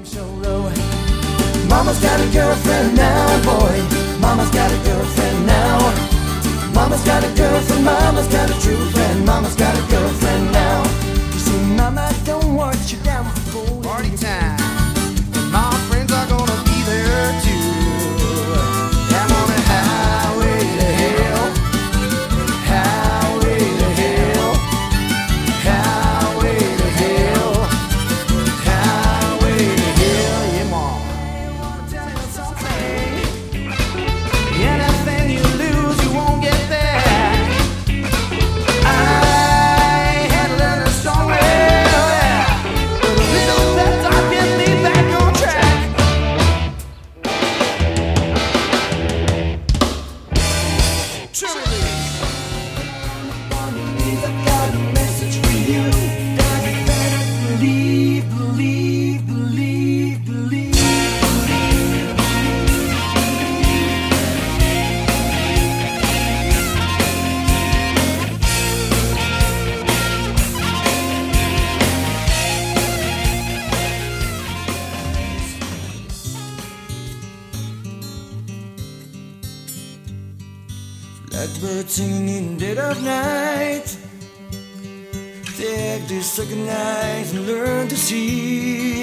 so low. Mama's got a girlfriend now, boy. Mama's got a girlfriend now. Mama's got a girlfriend, mama's got a true friend. Mama's got a girlfriend now. You see, mama don't want you down for Party time. And my friends are gonna be there too. I'm on a highway to hell. Highway to hell. Highway to hell. Highway to hell. Yeah, mom. I wanna tell you something. Anything you lose, you won't get back. I had to learn a strong way, but a little pep talk get me back on track. Truly. I've got a message for you. That you better believe, believe, believe, believe. Blackbird singing in the dead of night. Take this second eyes and learn to see.